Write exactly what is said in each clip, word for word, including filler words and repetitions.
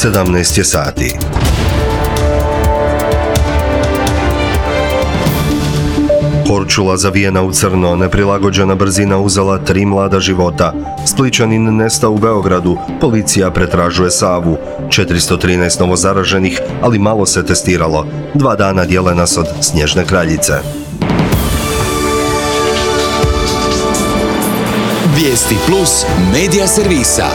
sedamnaest je sati. Korčula zavijena u crno, neprilagođena brzina uzela tri mlada života. Splićanin nestao u Beogradu, policija pretražuje Savu. četiristo trinaest novozaraženih, ali malo se testiralo. Dva dana dijele nas od snježne kraljice. Vijesti plus medija servisa.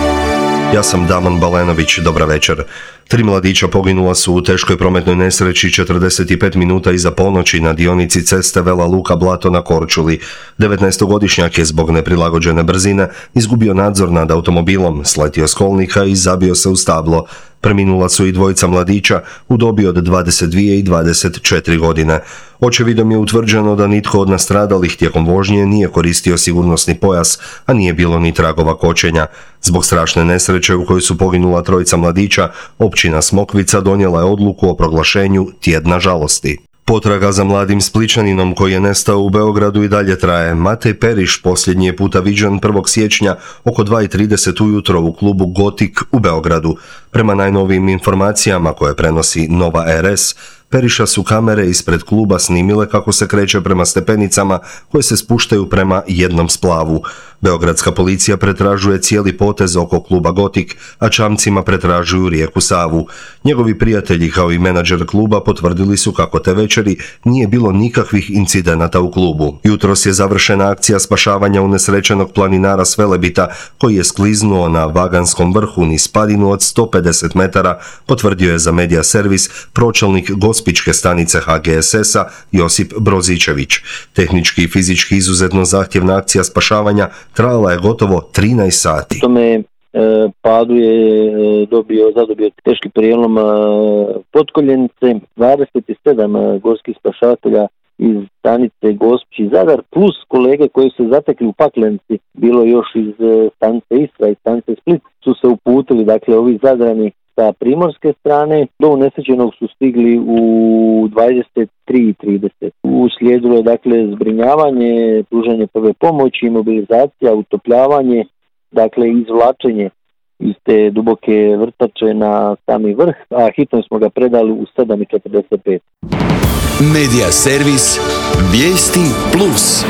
Ja sam Damon Balenović, dobra večer. Tri mladića poginula su u teškoj prometnoj nesreći četrdeset pet minuta iza ponoći na dionici ceste Vela Luka Blato na Korčuli. devetnaestogodišnjak je zbog neprilagođene brzine izgubio nadzor nad automobilom, sletio s kolnika i zabio se u stablo. Preminula su i dvojica mladića u dobi od dvadeset dvije i dvadeset četiri godine. Očevidom je utvrđeno da nitko od nastradalih tijekom vožnje nije koristio sigurnosni pojas, a nije bilo ni tragova kočenja. Zbog strašne nesreće u kojoj su poginula trojica mladića, općina Smokvica donijela je odluku o proglašenju tjedna žalosti. Potraga za mladim Splićaninom koji je nestao u Beogradu i dalje traje. Matej Periš posljednji je puta viđen prvog siječnja oko dva i trideset ujutro u klubu Gotik u Beogradu. Prema najnovijim informacijama koje prenosi Nova R S, Periša su kamere ispred kluba snimile kako se kreće prema stepenicama koje se spuštaju prema jednom splavu. Beogradska policija pretražuje cijeli potez oko kluba Gotik, a čamcima pretražuju rijeku Savu. Njegovi prijatelji kao i menadžer kluba potvrdili su kako te večeri nije bilo nikakvih incidenata u klubu. Jutros je završena akcija spašavanja unesrećenog planinara s Velebita koji je skliznuo na Vaganskom vrhu niz padinu od sto pedeset metara, potvrdio je za medija servis pročelnik Gospićke stanice H G S S-a Josip Brozičević. Tehnički i fizički izuzetno zahtjevna akcija spašavanja trajala je gotovo trinaest sati. U tome padu je dobio, zadobio teški prijelom potkoljenice, dvadeset sedam gorskih spašavatelja iz stanice Gospić i Zadar, plus kolege koji su zatekli u Paklenci, bilo još iz stanice Istra i stanice Split, su se uputili, dakle ovi Zadrani sa primorske strane. Do unesrećenog su stigli u dvadeset tri i trideset. Uslijedilo je dakle zbrinjavanje, pružanje prve pomoći, imobilizacija, utopljavanje, dakle izvlačenje iz te duboke vrtače na sami vrh, a hitno smo ga predali u sedam i četrdeset pet. Medija servis Vijesti plus.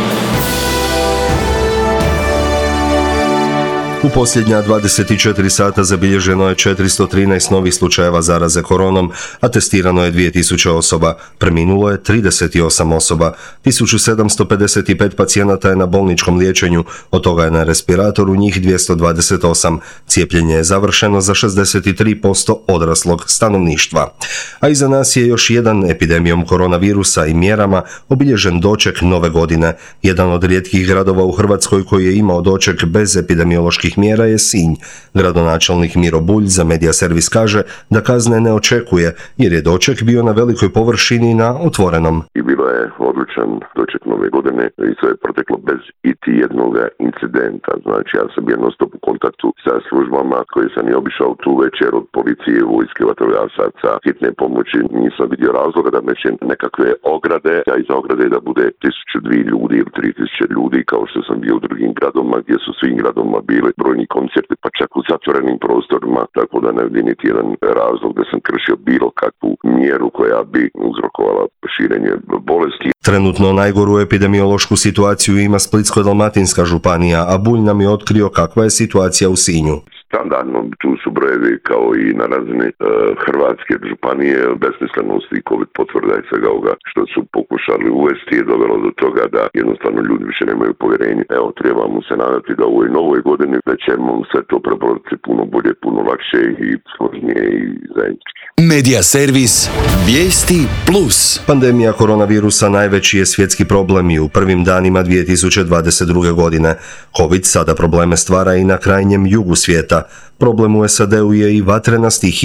U posljednja dvadeset četiri sata zabilježeno je četiristo trinaest novih slučajeva zaraze koronom, a testirano je dvije tisuće osoba, preminulo je trideset osam osoba, tisuću sedamsto pedeset pet pacijenata je na bolničkom liječenju, od toga je na respiratoru njih dvjesto dvadeset osam. Cijepljenje je završeno za šezdeset tri posto odraslog stanovništva. A iza nas je još jedan epidemijom koronavirusa i mjerama obilježen doček nove godine. Jedan od rijetkih gradova u Hrvatskoj koji je imao doček bez epidemioloških mjera je Sinj. Gradonačelnik Miro Bulj za medija servis kaže da kazne ne očekuje jer je doček bio na velikoj površini na otvorenom. I bilo je odličan doček nove godine i sve je proteklo bez iti jednog incidenta. Znači ja sam bio non stop u kontaktu sa službama koje sam i obišao tu večer od policije, vojske, vatrogasaca, hitne pomoći. Nisam vidio razloga da meće nekakve ograde, a iza ograde da bude tisuću dvije ljudi ili tri tisuće ljudi kao što sam bio u drugim gradovima gdje su svim gradovima bili brojni koncerti, pa čak u zatvorenim prostorima, tako da ne vidim niti jedan razlog da sam kršio bilo kakvu mjeru koja bi uzrokovala širenje bolesti. Trenutno najgoru epidemiološku situaciju ima Splitsko-dalmatinska županija, a Bulj nam je otkrio kakva je situacija u Sinju. Standardno tu su brojevi kao i na razini e, Hrvatske županije, besmislenosti i COVID potvrda i svega ovoga što su pokušali uvesti je dovelo do toga da jednostavno ljudi više nemaju povjerenje. Evo, trebamo se nadati da u ovoj novoj godini da ćemo sve to prebroditi puno bolje, puno lakše i složnije i zajednički. Medija servis Vijesti plus. Pandemija koronavirusa najveći je svjetski problem i u prvim danima dvije tisuće dvadeset druge. godine. COVID sada probleme stvara i na krajnjem jugu svijeta. Problem u S A D-u je i vatrena stihija.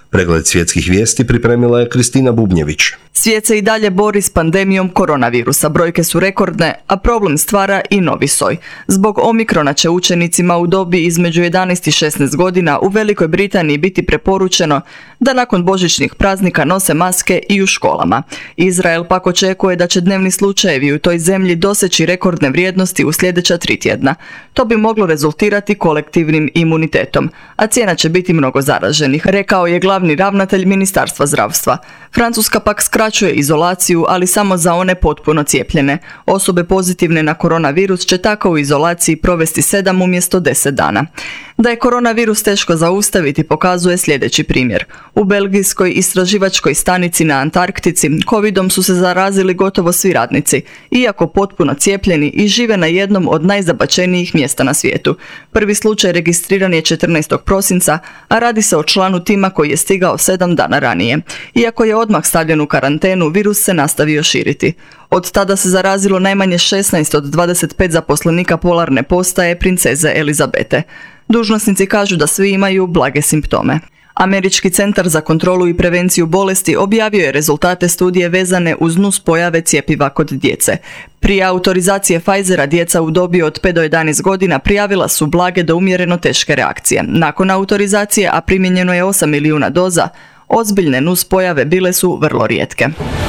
Pregled svjetskih vijesti pripremila je Kristina Bubnjević. Svijet se i dalje bori s pandemijom koronavirusa. Brojke su rekordne, a problem stvara i novi soj. Zbog omikrona će učenicima u dobi između jedanaest i šesnaest godina u Velikoj Britaniji biti preporučeno da nakon božićnih praznika nose maske i u školama. Izrael pak očekuje da će dnevni slučajevi u toj zemlji doseći rekordne vrijednosti u sljedeća tri tjedna. To bi moglo rezultirati kolektivnim imunitetom, a cijena će biti mnogo zaraženih, rekao je glavni ravnatelj Ministarstva zdravstva. Francuska pak skraćuje izolaciju, ali samo za one potpuno cijepljene. Osobe pozitivne na koronavirus će tako u izolaciji provesti sedam umjesto deset dana. Da je koronavirus teško zaustaviti pokazuje sljedeći primjer. U belgijskoj istraživačkoj stanici na Antarktici covidom su se zarazili gotovo svi radnici, iako potpuno cijepljeni i žive na jednom od najzabačenijih mjesta na svijetu. Prvi slučaj registriran je četrnaestog prosinca, a radi se o članu tima koji je stigao sedam dana ranije. Iako je odmah stavljen u karantenu, virus se nastavio širiti. Od tada se zarazilo najmanje šesnaest od dvadeset pet zaposlenika polarne postaje princeze Elizabete. Dužnosnici kažu da svi imaju blage simptome. Američki centar za kontrolu i prevenciju bolesti objavio je rezultate studije vezane uz nus pojave cjepiva kod djece. Prije autorizacije Pfizera djeca u dobi od pet do jedanaest godina prijavila su blage do umjereno teške reakcije. Nakon autorizacije, a primijenjeno je osam milijuna doza, ozbiljne nus pojave bile su vrlo rijetke.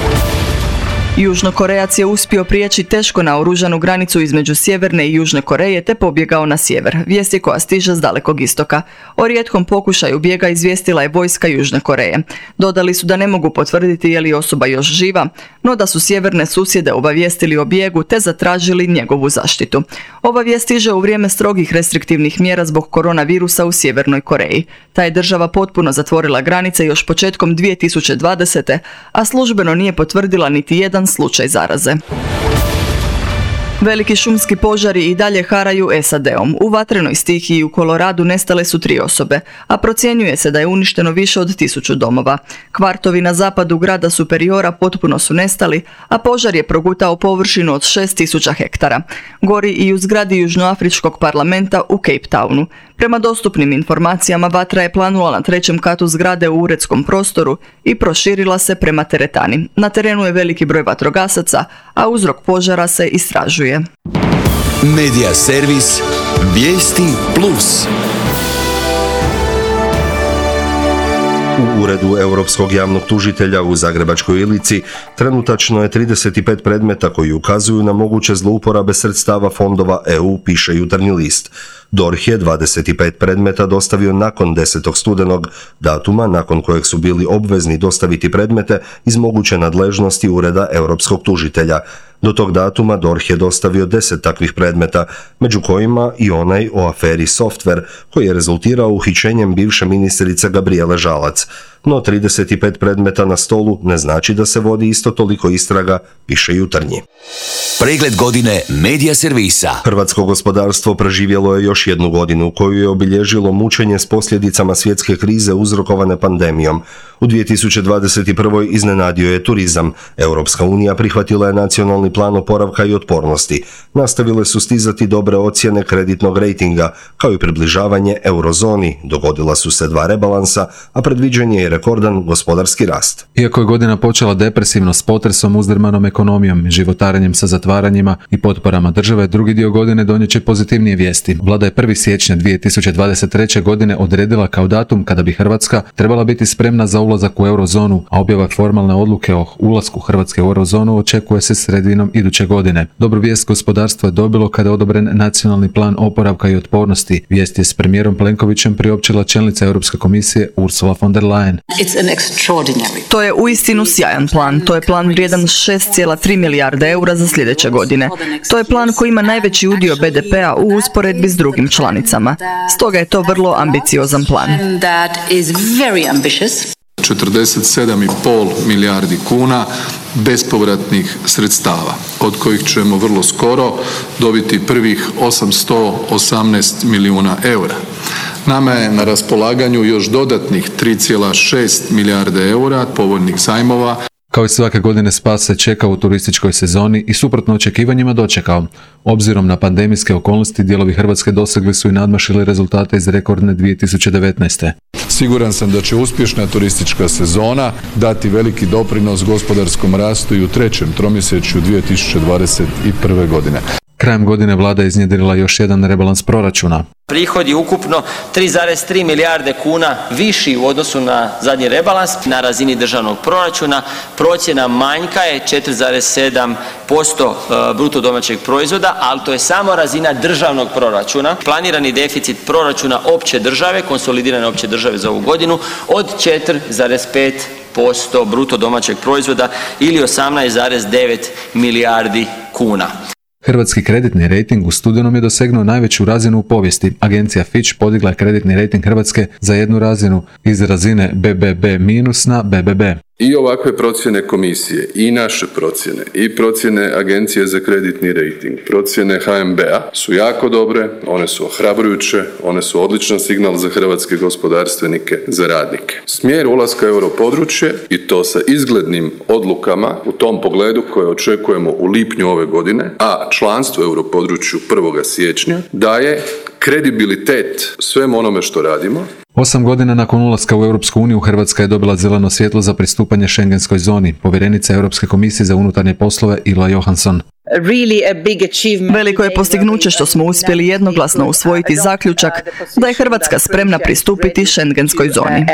Južnokorejac je uspio prijeći teško naoružanu granicu između Sjeverne i Južne Koreje te pobjegao na sjever. Vijest je koja stiže s Dalekog istoka. O rijetkom pokušaju bijega izvijestila je vojska Južne Koreje. Dodali su da ne mogu potvrditi je li osoba još živa, no da su sjeverne susjede obavijestili o bijegu te zatražili njegovu zaštitu. Ova vijest stiže u vrijeme strogih restriktivnih mjera zbog koronavirusa u Sjevernoj Koreji. Ta je država potpuno zatvorila granice još početkom dvije tisuće dvadesete. a službeno nije potvrdila niti jedan slučaj zaraze. Veliki šumski požari i dalje haraju S A D-om. U vatrenoj stihiji u Koloradu nestale su tri osobe, a procjenjuje se da je uništeno više od tisuću domova. Kvartovi na zapadu grada Superiora potpuno su nestali, a požar je progutao površinu od šest tisuća hektara. Gori i u zgradi Južnoafričkog parlamenta u Cape Townu. Prema dostupnim informacijama, vatra je planula na trećem katu zgrade u uredskom prostoru i proširila se prema teretani. Na terenu je veliki broj vatrogasaca, a uzrok požara se istražuje. Medija servis Vijesti plus. U Uredu Europskog javnog tužitelja u Zagrebačkoj Ilici trenutačno je trideset pet predmeta koji ukazuju na moguće zlouporabe sredstava fondova E U, piše Jutarnji list. D O R H je dvadeset pet predmeta dostavio nakon desetog studenog, datuma nakon kojeg su bili obvezni dostaviti predmete iz moguće nadležnosti Ureda Europskog tužitelja. Do tog datuma D O R H je dostavio deset takvih predmeta, među kojima i onaj o aferi Software, koji je rezultirao uhićenjem bivše ministrice Gabrijele Žalac. No trideset pet predmeta na stolu ne znači da se vodi isto toliko istraga, piše Jutarnji. Pregled godine medija servisa. Hrvatsko gospodarstvo preživjelo je još jednu godinu koju je obilježilo mučenje s posljedicama svjetske krize uzrokovane pandemijom. U dvije tisuće dvadeset prvoj iznenadio je turizam. Europska unija prihvatila je nacionalni plan oporavka i otpornosti. Nastavile su stizati dobre ocjene kreditnog rejtinga, kao i približavanje eurozoni. Dogodila su se dva rebalansa, a predviđen je i rekordan gospodarski rast. Iako je godina počela depresivno s potresom, uzdrmanom ekonomijom, životarenjem sa zatvaranjima i potporama države, drugi dio godine donijet će pozitivnije vijesti. Vlada je prvog siječnja dvije tisuće dvadeset treće. godine odredila kao datum kada bi Hrvatska trebala biti spremna za ulazak u eurozonu, a objava formalne odluke o ulasku Hrvatske u eurozonu očekuje se sredinom iduće godine. Dobru vijest gospodarstvo je dobilo kada je odobren nacionalni plan oporavka i otpornosti. Vijest je s premijerom Plenkovićem priopćila čelnica Europske komisije Ursula von der Leyen. To je uistinu sjajan plan. To je plan vrijedan šest zarez tri milijarde eura za sljedeće godine. To je plan koji ima najveći udio B D P-a u usporedbi s drugim članicama. Stoga je to vrlo ambiciozan plan. četrdeset sedam zarez pet milijardi kuna bespovratnih sredstava, od kojih ćemo vrlo skoro dobiti prvih osamsto osamnaest milijuna eura. Nama je na raspolaganju još dodatnih tri zarez šest milijarde eura povoljnih zajmova. Kao i svake godine spas se čeka u turističkoj sezoni i suprotno očekivanjima dočekao. Obzirom na pandemijske okolnosti, dijelovi Hrvatske dosegli su i nadmašili rezultate iz rekordne dvije tisuće devetnaeste. Siguran sam da će uspješna turistička sezona dati veliki doprinos gospodarskom rastu i u trećem tromjesečju dvije tisuće dvadeset prve. godine. Krajem godine vlada je iznjedrila još jedan rebalans proračuna. Prihod je ukupno tri zarez tri milijarde kuna viši u odnosu na zadnji rebalans. Na razini državnog proračuna procjena manjka je četiri zarez sedam posto bruto domaćeg proizvoda, ali to je samo razina državnog proračuna. Planirani deficit proračuna opće države, konsolidirane opće države za ovu godinu, od četiri zarez pet posto bruto domaćeg proizvoda ili osamnaest zarez devet milijardi kuna. Hrvatski kreditni rejting u studenom je dosegnuo najveću razinu u povijesti. Agencija Fitch podigla je kreditni rejting Hrvatske za jednu razinu iz razine be be be minus na be be be. I ovakve procjene komisije, i naše procjene, i procjene Agencije za kreditni rejting, procjene ha em be a su jako dobre, one su ohrabrujuće, one su odličan signal za hrvatske gospodarstvenike, za radnike. Smjer ulaska u europodručje i to sa izglednim odlukama u tom pogledu koje očekujemo u lipnju ove godine, a članstvo u europodručju prvog siječnja daje kredibilitet svemu onome što radimo. Osam godina nakon ulaska u Europsku uniju Hrvatska je dobila zeleno svjetlo za pristupanje Schengenskoj zoni, povjerenica Europske komisije za unutarnje poslove Ylva Johansson. Veliko je postignuće što smo uspjeli jednoglasno usvojiti zaključak da je Hrvatska spremna pristupiti Schengenskoj zoni.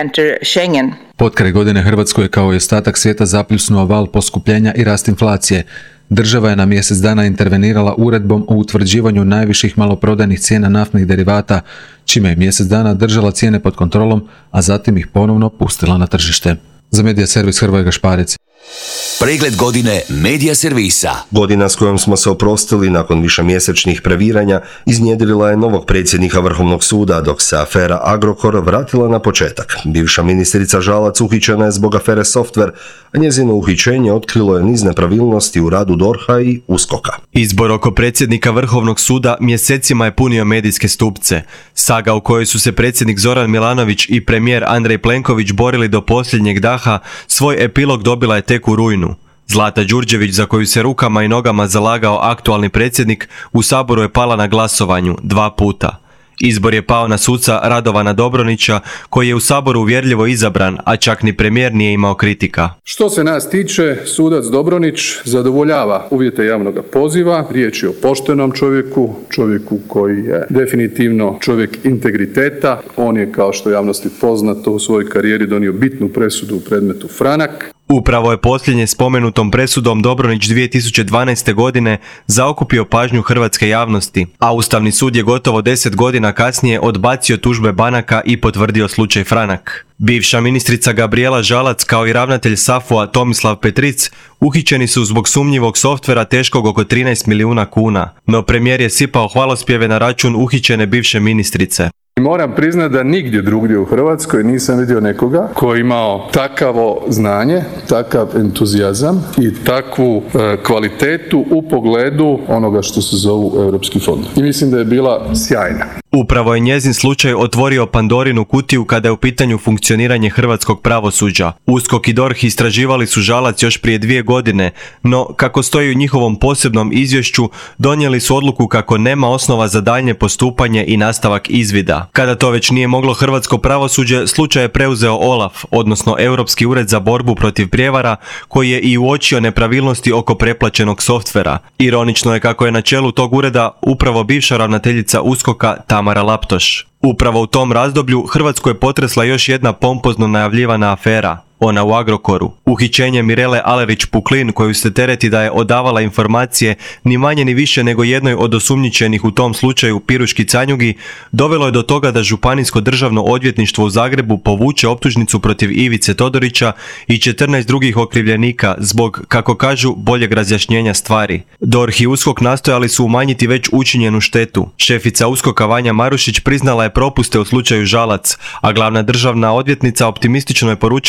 Potkraj godine Hrvatsku je kao i ostatak svijeta zapljusnuo val poskupljenja i rast inflacije. Država je na mjesec dana intervenirala uredbom o utvrđivanju najviših maloprodajnih cijena naftnih derivata, čime je mjesec dana držala cijene pod kontrolom, a zatim ih ponovno pustila na tržište. Za Medija servis Hrvoje Gašparec. Pregled godine Medija servisa. Godina s kojom smo se oprostili nakon višemjesečnih previranja iznjedrila je novog predsjednika Vrhovnog suda, dok se afera Agrokor vratila na početak. Bivša ministrica Žalac uhićena je zbog afere Softver, a njezino uhićenje otkrilo je niz nepravilnosti u radu dorha i uskoka. Izbor oko predsjednika Vrhovnog suda mjesecima je punio medijske stupce. Saga u kojoj su se predsjednik Zoran Milanović i premijer Andrej Plenković borili do posljednjeg daha, svoj epilog dobila je tek u rujnu. Zlata Đurđević, za koju se rukama i nogama zalagao aktualni predsjednik, u Saboru je pala na glasovanju dva puta. Izbor je pao na suca Radovana Dobronića, koji je u Saboru uvjerljivo izabran, a čak ni premijer nije imao kritika. Što se nas tiče, sudac Dobronić zadovoljava uvjete javnog poziva. Riječ je o poštenom čovjeku, čovjeku koji je definitivno čovjek integriteta. On je, kao što je javnosti poznato, u svojoj karijeri donio bitnu presudu u predmetu Franak. Upravo je posljednje spomenutom presudom Dobronić dvije tisuće dvanaeste. godine zaokupio pažnju hrvatske javnosti, a Ustavni sud je gotovo deset godina kasnije odbacio tužbe banaka i potvrdio slučaj Franak. Bivša ministrica Gabrijela Žalac kao i ravnatelj S A F U-a Tomislav Petric uhićeni su zbog sumnjivog softvera teškog oko trinaest milijuna kuna, no premijer je sipao hvalospjeve na račun uhićene bivše ministrice. Moram priznati da nigdje drugdje u Hrvatskoj nisam vidio nekoga koji je imao takavo znanje, takav entuzijazam i takvu e, kvalitetu u pogledu onoga što se zovu europski fond. I mislim da je bila sjajna. Upravo je njezin slučaj otvorio Pandorinu kutiju kada je u pitanju funkcioniranje hrvatskog pravosuđa. USKOK i DORH istraživali su Žalac još prije dvije godine, no kako stoji u njihovom posebnom izvješću, donijeli su odluku kako nema osnova za daljnje postupanje i nastavak izvida. Kada to već nije moglo hrvatsko pravosuđe, slučaj je preuzeo OLAF, odnosno Europski ured za borbu protiv prijevara, koji je i uočio nepravilnosti oko preplaćenog softvera. Ironično je kako je na čelu tog ureda upravo bivša ravnateljica USKOK-a Tamara Laptoš. Upravo u tom razdoblju Hrvatsku je potresla još jedna pompozno najavljivana afera, ona u Agrokoru. Uhićenje Mirele Alerić-Puklin, koju se tereti da je odavala informacije ni manje ni više nego jednoj od osumnjičenih u tom slučaju Piruški Canjugi, dovelo je do toga da Županijsko državno odvjetništvo u Zagrebu povuče optužnicu protiv Ivice Todorića i četrnaest drugih okrivljenika zbog, kako kažu, boljeg razjašnjenja stvari. DORH i USKOK nastojali su umanjiti već učinjenu štetu. Šefica USKOK-a Vanja Marušić priznala je propuste u slučaju Žalac, a glavna državna odvjetnica optimistično je poručila kako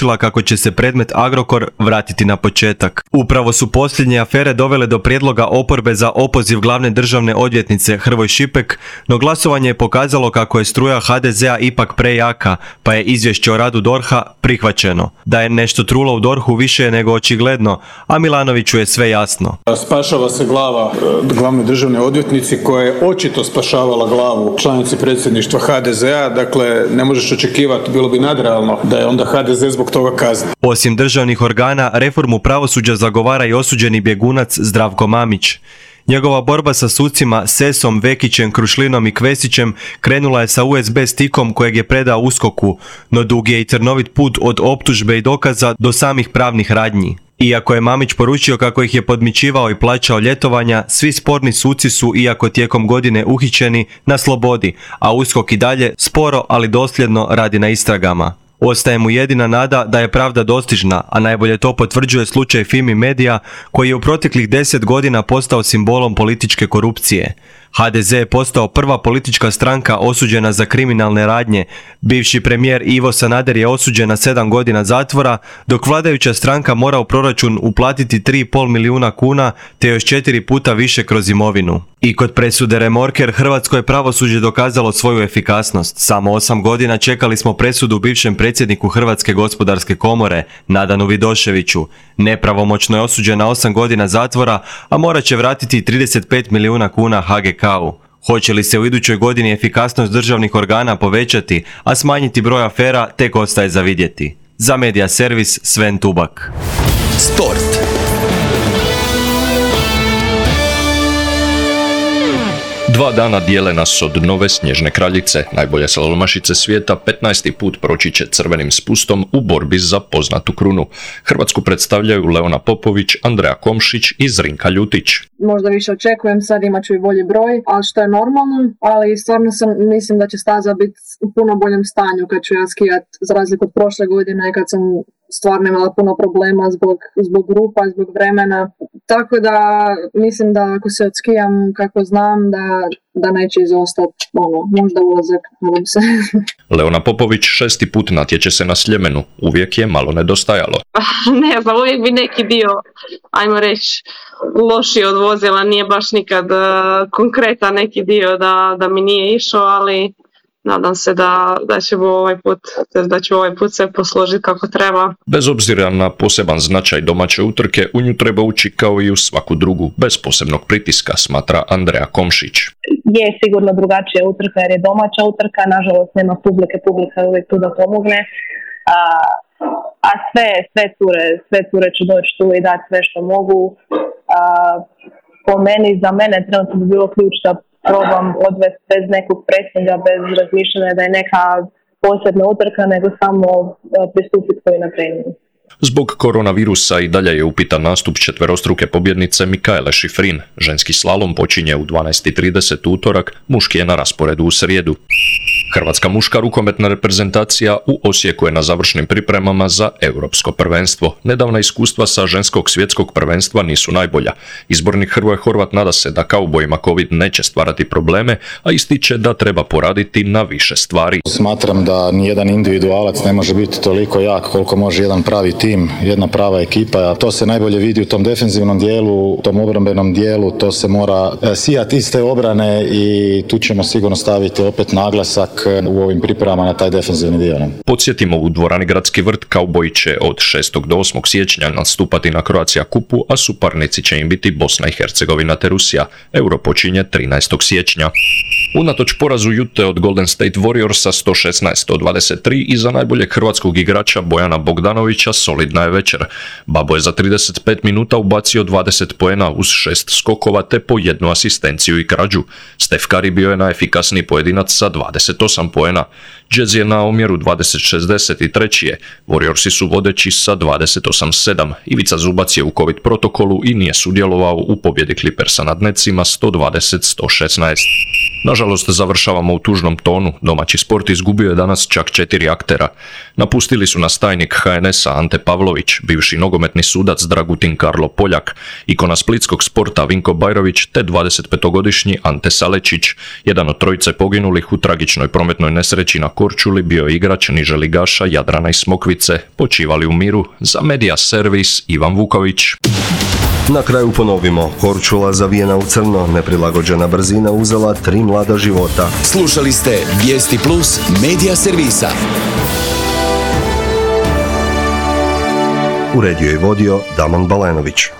će se predmet Agrokor vratiti na početak. Upravo su posljednje afere dovele do prijedloga oporbe za opoziv glavne državne odvjetnice Hrvoj Šipek, no glasovanje je pokazalo kako je struja ha de zea ipak prejaka, pa je izvješće o radu dorha prihvaćeno. Da je nešto trulo u dorhu više je nego očigledno, a Milanoviću je sve jasno. Spašava se glava glavne državne odvjetnici koja je očito spašavala glavu članici predsjedništva ha de zea, dakle ne možeš očekivati, bilo bi nadrealno da je onda ha de ze zbog toga kazna. Osim državnih organa, reformu pravosuđa zagovara i osuđeni bjegunac Zdravko Mamić. Njegova borba sa sucima Sesom, Vekićem, Krušlinom i Kvesićem krenula je sa u es be stikom kojeg je predao uskoku, no dug je i trnovit put od optužbe i dokaza do samih pravnih radnji. Iako je Mamić poručio kako ih je podmićivao i plaćao ljetovanja, svi sporni suci su, iako tijekom godine uhićeni, na slobodi, a USKOK i dalje sporo ali dosljedno radi na istragama. Ostaje mu jedina nada da je pravda dostižna, a najbolje to potvrđuje slučaj Fimi Media, koji je u proteklih deset godina postao simbolom političke korupcije. ha de ze je postao prva politička stranka osuđena za kriminalne radnje. Bivši premijer Ivo Sanader je osuđen na sedam godina zatvora, dok vladajuća stranka mora u proračun uplatiti tri i pol milijuna kuna, te još četiri puta više kroz imovinu. I kod presude Remorker hrvatsko je pravosuđe dokazalo svoju efikasnost. Samo osam godina čekali smo presudu bivšem predsjedniku Hrvatske gospodarske komore, Nadanu Vidoševiću. Nepravomoćno je osuđen na osam godina zatvora, a morat će vratiti trideset pet milijuna kuna ha ge ka-u. Hoće li se u idućoj godini efikasnost državnih organa povećati, a smanjiti broj afera, tek ostaje za vidjeti. Za Medija servis Sven Tubak. Sport. Dva dana dijele nas od nove snježne kraljice. Najbolje slalomašice svijeta petnaesti put proći će crvenim spustom u borbi za poznatu krunu. Hrvatsku predstavljaju Leona Popović, Andreja Komšić i Zrinka Ljutić. Možda više očekujem, sad imat ću i bolji broj, ali što je normalno, ali stvarno sam, mislim da će staza biti u puno boljem stanju kad ću ja skijat, za razliku od prošle godine kad sam stvarno imala puno problema zbog, zbog grupa, zbog vremena. Tako da mislim da ako se odskijam kako znam da, da neće izostati ono, možda ulazak, nadam se. Leona Popović šesti put natječe se na Sljemenu. Uvijek je malo nedostajalo. Ne znam, uvijek bi neki dio, ajmo reći, lošiji od vozila. Nije baš nikad uh, konkretan neki dio da, da mi nije išao, ali nadam se da, da ćemo ovaj put, da ću ovaj put sve posložiti kako treba. Bez obzira na poseban značaj domaće utrke, u nju treba ući kao i u svaku drugu, bez posebnog pritiska, smatra Andreja Komšić. Je sigurno drugačija utrka jer je domaća utrka, nažalost nema publike, publika je uvijek tu da pomogne. A, a sve, sve cure, sve cure će doći tu i dati sve što mogu. A, po meni, za mene trenutno bi bilo ključ da probam odvesti bez nekog presinga, bez razmišljanja da je neka posebna utrka, nego samo pristupiti koji na treningu. Zbog koronavirusa i dalje je upitan nastup četverostruke pobjednice Mikaele Šifrin. Ženski slalom počinje u dvanaest i trideset utorak, muški je na rasporedu u srijedu. Hrvatska muška rukometna reprezentacija u Osijeku je na završnim pripremama za europsko prvenstvo. Nedavna iskustva sa ženskog svjetskog prvenstva nisu najbolja. Izbornik Hrvoje Horvat nada se da kaubojima COVID neće stvarati probleme, a ističe da treba poraditi na više stvari. Smatram da nijedan individualac ne može biti toliko jak koliko može jedan pravi tim, jedna prava ekipa. A to se najbolje vidi u tom defenzivnom dijelu, u tom obrambenom dijelu, to se mora sijati iz te obrane i tu ćemo sigurno staviti opet naglasak u ovim pripremama na taj defensivni dio. Podsjetimo, u dvorani Gradski vrt kauboji će od šestog do osmog siječnja nastupati na Croatia kupu, a suparnici će im biti Bosna i Hercegovina te Rusija. Euro počinje trinaestog siječnja. Unatoč porazu Jute od Golden State Warriorsa sto šesnaest sto dvadeset tri i za najboljeg hrvatskog igrača Bojana Bogdanovića solidna je večer. Babo je za trideset pet minuta ubacio dvadeset poena uz šest skokova te po jednu asistenciju i krađu. Steph Curry bio je najefikasniji pojedinac sa dvadeset osam poena. Jazz je na omjeru dvadeset šezdeset tri je. Warriorsi su vodeći sa dvadeset osam sedam. Ivica Zubac je u COVID protokolu i nije sudjelovao u pobjedi Clippersa nad Netsima sto dvadeset sto šesnaest. Nažalost, završavamo u tužnom tonu. Domaći sport izgubio je danas čak četiri aktera. Napustili su nas tajnik ha en es a Ante Pavlović, bivši nogometni sudac Dragutin Karlo Poljak, ikona splitskog sporta Vinko Bajrović te dvadesetpetogodišnji Ante Salečić. Jedan od trojice poginulih u tragičnoj prometnoj nesreći na Korčuli bio je igrač niže ligaša Jadrana i Smokvice. Počivali u miru. Za Media Servis Ivan Vuković. Na kraju ponovimo, Korčula zavijena u crno, neprilagođena brzina uzela tri mlada života. Slušali ste Vijesti Plus Media Servisa. Uredio i vodio Damon Balenović.